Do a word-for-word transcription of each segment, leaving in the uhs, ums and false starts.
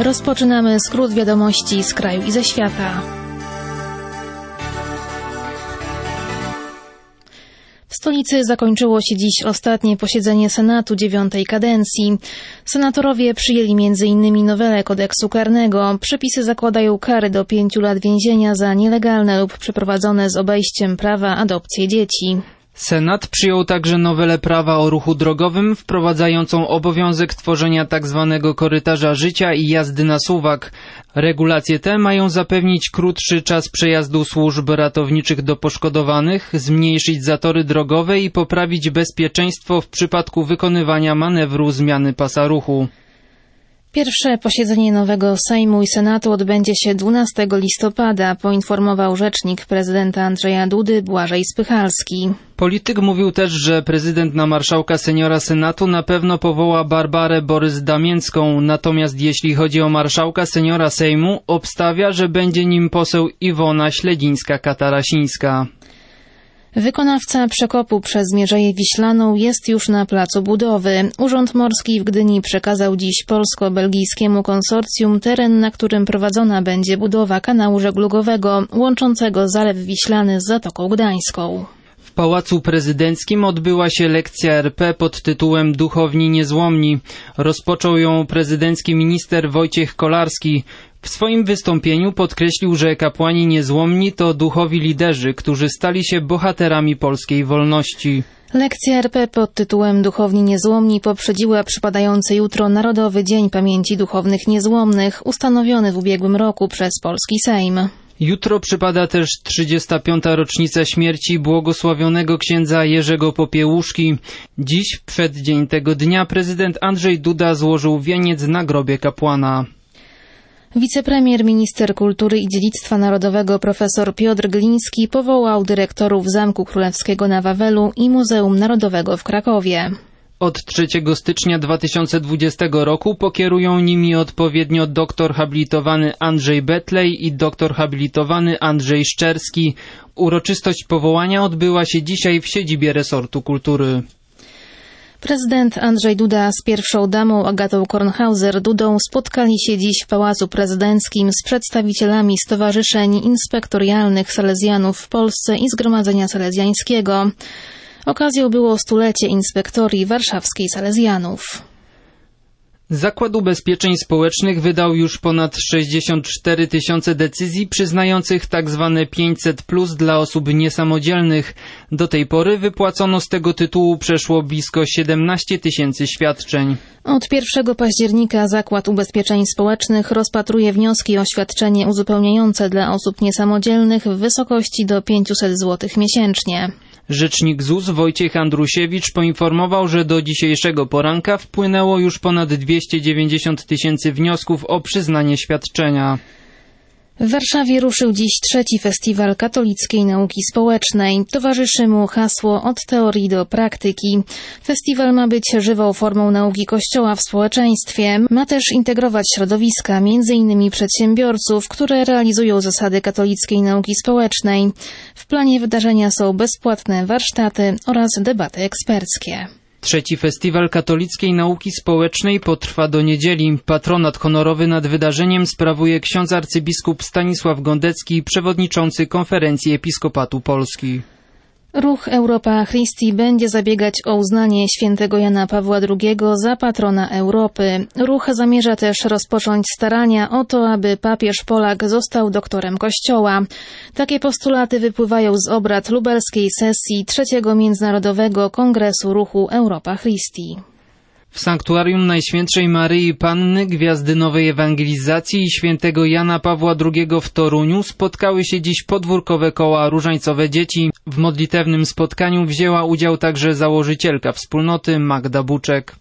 Rozpoczynamy skrót wiadomości z kraju i ze świata. W stolicy zakończyło się dziś ostatnie posiedzenie Senatu dziewiątej kadencji. Senatorowie przyjęli między innymi nowelę kodeksu karnego. Przepisy zakładają kary do pięciu lat więzienia za nielegalne lub przeprowadzone z obejściem prawa adopcje dzieci. Senat przyjął także nowelę prawa o ruchu drogowym, wprowadzającą obowiązek tworzenia tzw. korytarza życia i jazdy na suwak. Regulacje te mają zapewnić krótszy czas przejazdu służb ratowniczych do poszkodowanych, zmniejszyć zatory drogowe i poprawić bezpieczeństwo w przypadku wykonywania manewru zmiany pasa ruchu. Pierwsze posiedzenie nowego Sejmu i Senatu odbędzie się dwunastego listopada, poinformował rzecznik prezydenta Andrzeja Dudy Błażej Spychalski. Polityk mówił też, że prezydent na marszałka seniora Senatu na pewno powoła Barbarę Borys-Damięcką, natomiast jeśli chodzi o marszałka seniora Sejmu, obstawia, że będzie nim poseł Iwona Śledzińska-Katarasińska. Wykonawca przekopu przez Mierzeję Wiślaną jest już na placu budowy. Urząd Morski w Gdyni przekazał dziś polsko-belgijskiemu konsorcjum teren, na którym prowadzona będzie budowa kanału żeglugowego łączącego Zalew Wiślany z Zatoką Gdańską. W Pałacu Prezydenckim odbyła się lekcja R P pod tytułem Duchowni Niezłomni. Rozpoczął ją prezydencki minister Wojciech Kolarski. W swoim wystąpieniu podkreślił, że kapłani niezłomni to duchowi liderzy, którzy stali się bohaterami polskiej wolności. Lekcja R P pod tytułem Duchowni Niezłomni poprzedziła przypadający jutro Narodowy Dzień Pamięci Duchownych Niezłomnych, ustanowiony w ubiegłym roku przez polski Sejm. Jutro przypada też trzydziesta piąta rocznica śmierci błogosławionego księdza Jerzego Popiełuszki. Dziś, w przeddzień tego dnia, prezydent Andrzej Duda złożył wieniec na grobie kapłana. Wicepremier, minister kultury i dziedzictwa narodowego profesor Piotr Gliński powołał dyrektorów Zamku Królewskiego na Wawelu i Muzeum Narodowego w Krakowie. Od trzeciego stycznia dwa tysiące dwudziestego roku pokierują nimi odpowiednio doktor habilitowany Andrzej Betlej i doktor habilitowany Andrzej Szczerski. Uroczystość powołania odbyła się dzisiaj w siedzibie resortu kultury. Prezydent Andrzej Duda z pierwszą damą Agatą Kornhauser-Dudą spotkali się dziś w Pałacu Prezydenckim z przedstawicielami stowarzyszeń inspektorialnych Salezjanów w Polsce i Zgromadzenia Salezjańskiego. Okazją było stulecie inspektorii warszawskiej Salezjanów. Zakład Ubezpieczeń Społecznych wydał już ponad sześćdziesiąt cztery tysiące decyzji przyznających tzw. pięćset plus dla osób niesamodzielnych. Do tej pory wypłacono z tego tytułu przeszło blisko siedemnaście tysięcy świadczeń. Od pierwszego października Zakład Ubezpieczeń Społecznych rozpatruje wnioski o świadczenie uzupełniające dla osób niesamodzielnych w wysokości do pięćset złotych miesięcznie. Rzecznik Z U S Wojciech Andrusiewicz poinformował, że do dzisiejszego poranka wpłynęło już ponad dwieście dziewięćdziesiąt tysięcy wniosków o przyznanie świadczenia. W Warszawie ruszył dziś trzeci festiwal katolickiej nauki społecznej. Towarzyszy mu hasło Od teorii do praktyki. Festiwal ma być żywą formą nauki Kościoła w społeczeństwie. Ma też integrować środowiska, między innymi przedsiębiorców, które realizują zasady katolickiej nauki społecznej. W planie wydarzenia są bezpłatne warsztaty oraz debaty eksperckie. Trzeci festiwal katolickiej nauki społecznej potrwa do niedzieli. Patronat honorowy nad wydarzeniem sprawuje ksiądz arcybiskup Stanisław Gondecki, przewodniczący Konferencji Episkopatu Polski. Ruch Europa Christi będzie zabiegać o uznanie świętego Jana Pawła drugiego za patrona Europy. Ruch zamierza też rozpocząć starania o to, aby papież Polak został doktorem Kościoła. Takie postulaty wypływają z obrad lubelskiej sesji trzeciego Międzynarodowego Kongresu Ruchu Europa Christi. W Sanktuarium Najświętszej Maryi Panny, Gwiazdy Nowej Ewangelizacji i świętego Jana Pawła drugiego w Toruniu spotkały się dziś podwórkowe koła różańcowe dzieci. W modlitewnym spotkaniu wzięła udział także założycielka wspólnoty Magda Buczek.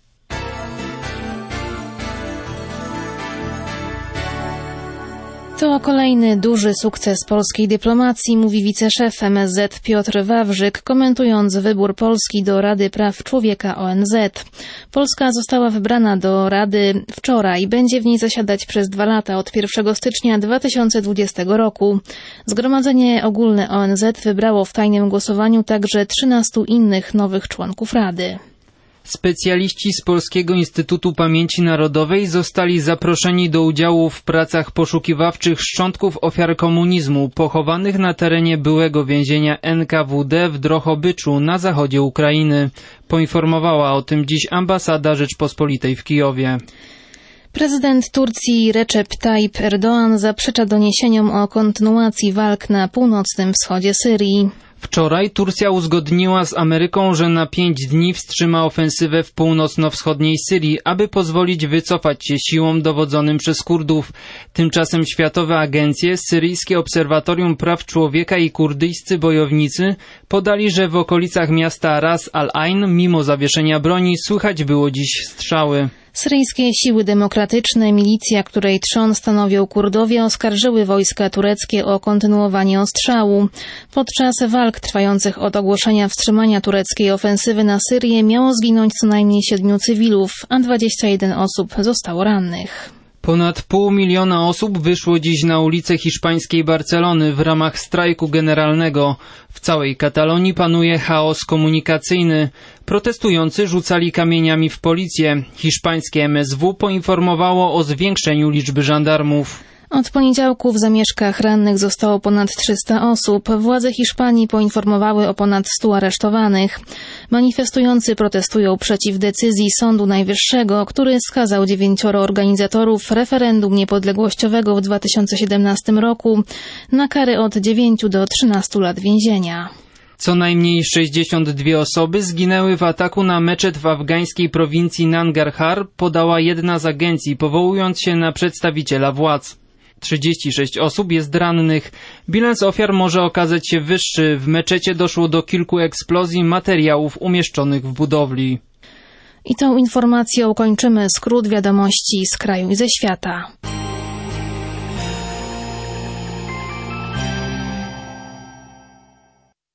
To kolejny duży sukces polskiej dyplomacji, mówi wiceszef M S Z Piotr Wawrzyk, komentując wybór Polski do Rady Praw Człowieka O N Z. Polska została wybrana do Rady wczoraj i będzie w niej zasiadać przez dwa lata od pierwszego stycznia dwa tysiące dwudziestego roku. Zgromadzenie Ogólne O N Z wybrało w tajnym głosowaniu także trzynastu innych nowych członków Rady. Specjaliści z Polskiego Instytutu Pamięci Narodowej zostali zaproszeni do udziału w pracach poszukiwawczych szczątków ofiar komunizmu pochowanych na terenie byłego więzienia N K W D w Drohobyczu na zachodzie Ukrainy. Poinformowała o tym dziś ambasada Rzeczpospolitej w Kijowie. Prezydent Turcji Recep Tayyip Erdoğan zaprzecza doniesieniom o kontynuacji walk na północnym wschodzie Syrii. Wczoraj Turcja uzgodniła z Ameryką, że na pięć dni wstrzyma ofensywę w północno-wschodniej Syrii, aby pozwolić wycofać się siłom dowodzonym przez Kurdów. Tymczasem światowe agencje, Syryjskie Obserwatorium Praw Człowieka i kurdyjscy bojownicy podali, że w okolicach miasta Ras al-Ain, mimo zawieszenia broni, słychać było dziś strzały. Syryjskie siły demokratyczne, milicja, której trzon stanowią Kurdowie, oskarżyły wojska tureckie o kontynuowanie ostrzału. Podczas walk trwających od ogłoszenia wstrzymania tureckiej ofensywy na Syrię miało zginąć co najmniej siedmiu cywilów, a dwadzieścia jeden osób zostało rannych. Ponad pół miliona osób wyszło dziś na ulice hiszpańskiej Barcelony w ramach strajku generalnego. W całej Katalonii panuje chaos komunikacyjny. Protestujący rzucali kamieniami w policję. Hiszpańskie M S W poinformowało o zwiększeniu liczby żandarmów. Od poniedziałku w zamieszkach rannych zostało ponad trzysta osób. Władze Hiszpanii poinformowały o ponad stu aresztowanych. Manifestujący protestują przeciw decyzji Sądu Najwyższego, który skazał dziewięcioro organizatorów referendum niepodległościowego w dwa tysiące siedemnastym roku na kary od dziewięciu do trzynastu lat więzienia. Co najmniej sześćdziesiąt dwie osoby zginęły w ataku na meczet w afgańskiej prowincji Nangarhar, podała jedna z agencji, powołując się na przedstawiciela władz. trzydzieści sześć osób jest rannych. Bilans ofiar może okazać się wyższy. W meczecie doszło do kilku eksplozji materiałów umieszczonych w budowli. I tą informacją kończymy skrót wiadomości z kraju i ze świata.